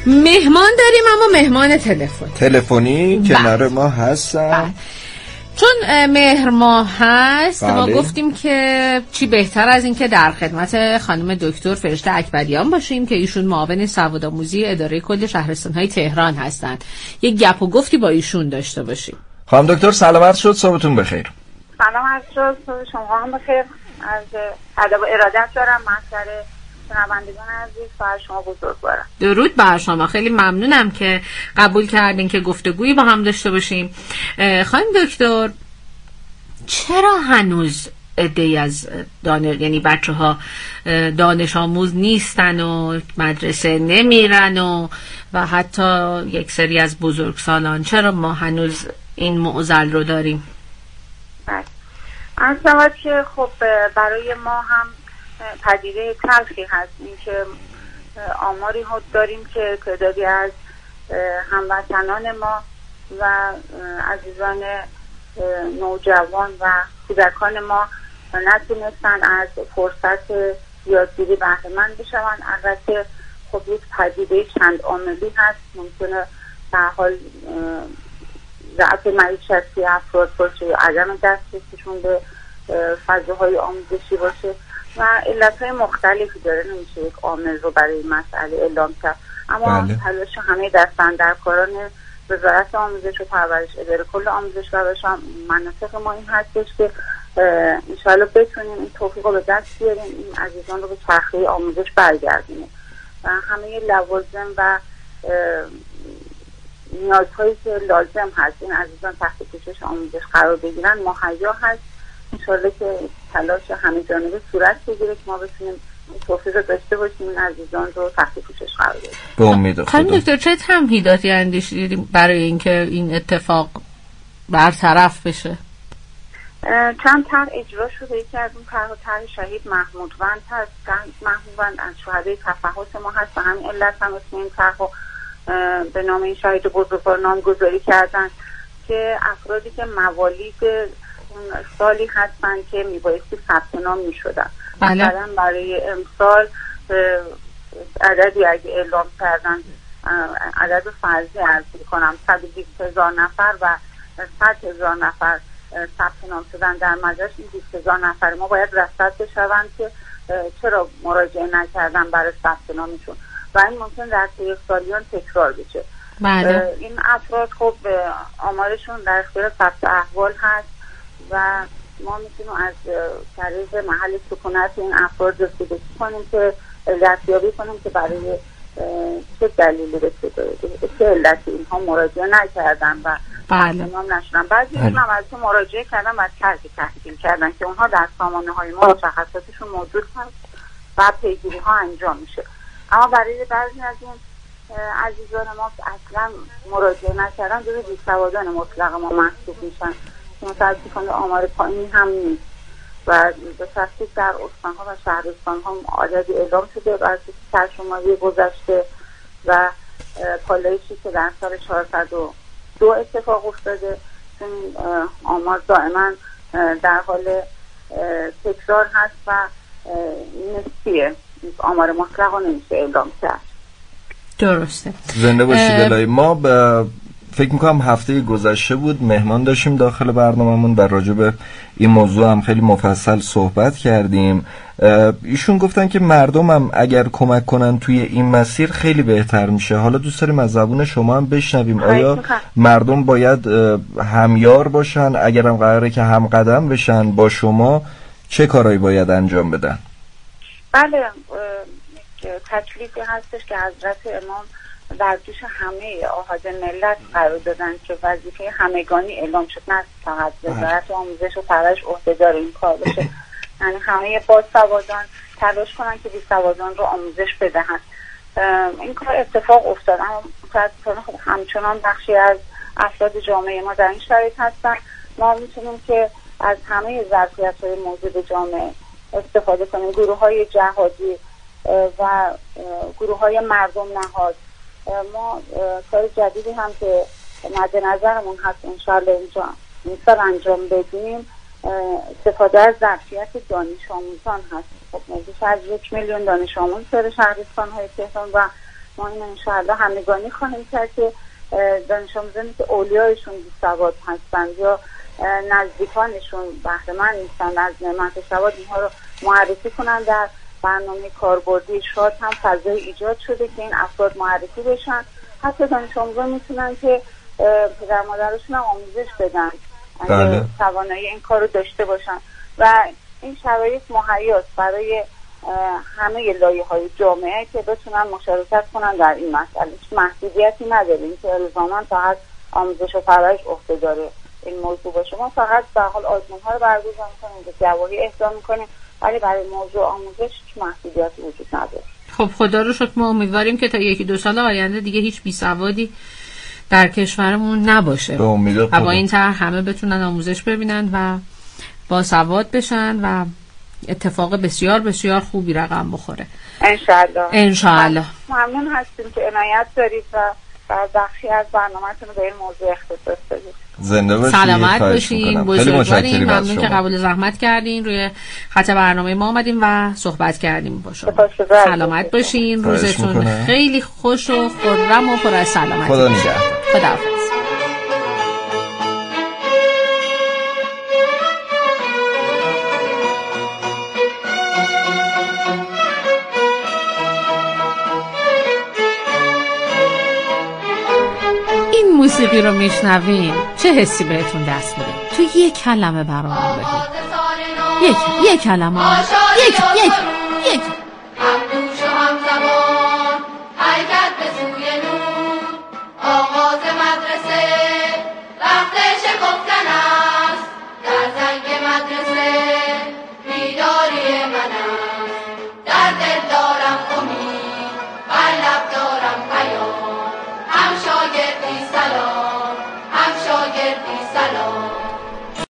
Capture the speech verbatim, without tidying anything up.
مهمان داریم اما مهمان تلفن تلفنی کنار ما هستن. چون مهر ماه هست بله. ما گفتیم که چی بهتر از این که در خدمت خانم دکتر فرشته اکبریان باشیم که ایشون معاون سوادآموزی اداره کل شهرستان‌های تهران هستند، یک گپ و گفتی با ایشون داشته باشیم. خانم دکتر سلامت شد، صبحتون بخیر. سلام عرض شد، صبح شما هم بخیر. از ادب و ارادت دارم محضر شنوندگان عزیز و شما بزرگوارم. درود بر شما، خیلی ممنونم که قبول کردین که گفتگویی با هم داشته باشیم. خانم دکتر چرا هنوز عده‌ای از دانش یعنی بچه ها دانش آموز نیستن و مدرسه نمیرن و و حتی یک سری از بزرگسالان، چرا ما هنوز این معضل رو داریم؟ بله، از شود که خب برای ما هم پدیده تلخی هست این که آماری ها داریم که تعدادی از هموطنان ما و عزیزان نوجوان و کودکان ما نتونستن از فرصت یادگیری بهره مند بشوند. البته خب یک پدیده چند عاملی هست، ممکنه در حال ضعف معیشتی افراد باشه یا عدم دسترسیشون به فضاهای آموزشی باشه و علتهای مختلفی داره، نمیشه یک عامل رو برای این مسئله اعلام کرد. اما بله. تلاش همه دستاندرکاران وزارت آموزش و پرورش، اداره کل آموزش و پرورش مناطق ما این هستش که انشاءالله بتونیم این توفیق رو به دست بیاریم، این عزیزان رو به چرخه آموزش برگردونیم و همه لوازم و نیازهایی که لازم هست این عزیزان تحت پوشش آموزش قرار بگیرن مهیا هست. انشاءالله که تلاش همه جانبه صورت بگیره که ما بتونیم این توفیق رو داشته باشیم این عزیزان رو تحت پوشش قرار بدیم. به امید خدا. خانم دکتر چه تمهیداتی اندیشیدید برای اینکه این اتفاق برطرف بشه؟ چند طرح اجرا شده. یکی از اون طرح طرح شهید محمودوند هست. محمودوند از شهدای تفحص ما هست و همین علت هم اسم این طرح رو به نام این شهید بزرگوار نامگذاری کردن که افرادی که موالید سالی هستن که میبایستی ثبت نام میشدن، مثلا برای امسال عددی اگه اعلام کردن عدد فرضی عرض میکنم صد و بیست هزار نفر و صد هزار نفر ثبت نام شدن در مجلس، این بیست هزار نفر ما باید رصد بشوند که چرا مراجعه نکردن برای ثبت نامشون و این ممکن در طی سالیان تکرار بشه. بله. این افراد خب آمارشون در اختیار ثبت احوال هست و ما میتونیم از طریق محل سکونت این افراد رسیدگی کنیم که دستیابی کنیم که برای چه دلیلی به چه علتی اینها مراجعه نکردن و بله. نام نشدن. بعضی هم از که مراجعه کردن و ترک تحصیل کردن که اونها در سامانه های ما مشخصاتشون موجود هست و پیگیری ها انجام میشه. اما برای بعضی از این عزیزان ما که اصلا مراجعه نکردن جزو بیسوادان مطلق ما محسوب میشن که متاسفانه آمار پایینی هم نیست و به تفصیل در استانها و شهرستانها عددی اعلام شده بر اساس سرشماری گذشته و پالایشی که در سال چهارصد و دو اتفاق افتاده. چون آمار دائما در حال تکرار هست و نسبیه، آمار مطلق رو نمیشه اعلام کرد. درسته. زنده باشید الهی. ما به فکر میکنم هفته گذشته بود مهمان داشتیم داخل برنامه‌مون و راجع به این موضوع هم خیلی مفصل صحبت کردیم. ایشون گفتن که مردم هم اگر کمک کنن توی این مسیر خیلی بهتر میشه. حالا دوست داریم از زبون شما هم بشنویم آیا مردم باید همیار باشن؟ اگر هم قراره که هم قدم بشن با شما چه کارهایی باید انجام بدن؟ بله، تکلیفی هستش که حضرت امام در دوش همه آحاد ملت قرار دادن که وظیفه همگانی اعلام شد، نه فقط وزارت آموزش و پرورش عهده‌دار این کار بشه، یعنی همه باسوادان تلاش کنن که بیسوادان رو آموزش بدهند. این کار اتفاق افتاد اما متاسفانه خب همچنان بخشی از افراد جامعه ما در این شرایط هستن. ما میتونیم که از همه ظرفیت‌های موجود جامعه استفاده کنیم، گروه های جهادی و گروه های مردم نهاد. ما کار جدیدی هم که مد نظرمون هست انشاءالله اینجا این سال انجام بدیم استفاده از ظرفیت دانش آموزان هست. خب نزدیک از یک میلیون دانش آموز در شهرستان های تهران و ما این انشاءالله همگانی خواهیم کرد که دانش آموزانی که اولیایشون بی‌سواد هستند یا نزدیکانشون بهره‌مند نیستن از نعمت سواد، اینها رو معرفی کنن. در برنامه کاربردی شاد هم فضای ایجاد شده که این افراد معرفی بشن. حتی دانش آموزان میتونن که پدر مادرشون هم آموزش بدن اگه توانایی این کار رو داشته باشن و این شرایط مهیاست برای همه لایه‌های جامعه که بتونن مشارکت کنن در این مسئله. هیچ محدودیتی نداره اینکه الزاماً فقط آموزش و پرورش عهده داره این موضوع باشه. ما فقط به حال آزمون‌ها رو برگزار می‌کنیم، به گواهی اهدا می‌کنیم، ولی برای موضوع آموزش هیچ محدودیتی وجود نداره. خب خدا رو شکر، ما امیدواریم که تا یکی دو سال آینده دیگه هیچ بیسوادی در کشورمون نباشه و با این طرح همه بتونن آموزش ببینن و با سواد بشن و اتفاق بسیار بسیار خوبی رقم بخوره انشالله. انشالله. ممنون هستیم که عنایت دارید و در بخشی از برنامه‌تون به این موضوع اختصاص دادید. زنده باشید. سلامت باشین. بزرگواریم. ممنون که قبول زحمت کردین روی خط برنامه ما آمدیم و صحبت کردیم با شما. سلامت باشین. روزتون خیلی خوش و خرم و پر از سلامتی. خدا نگهدار. خداحافظ. موسیقی رو میشنوین چه حسی بهتون دست میده؟ تو یک کلمه برامون بگید. یک یک کلمه. یک یک یک. هم دوش و هم زبان حرکت به سوی نور، آغاز مدرسه وقت شکفتن است، در زنگ مدرسه بیداری من است، در دل دارم امید، بر لب دارم پیام، هم شاگردی سلام، هم شاگردی سلام.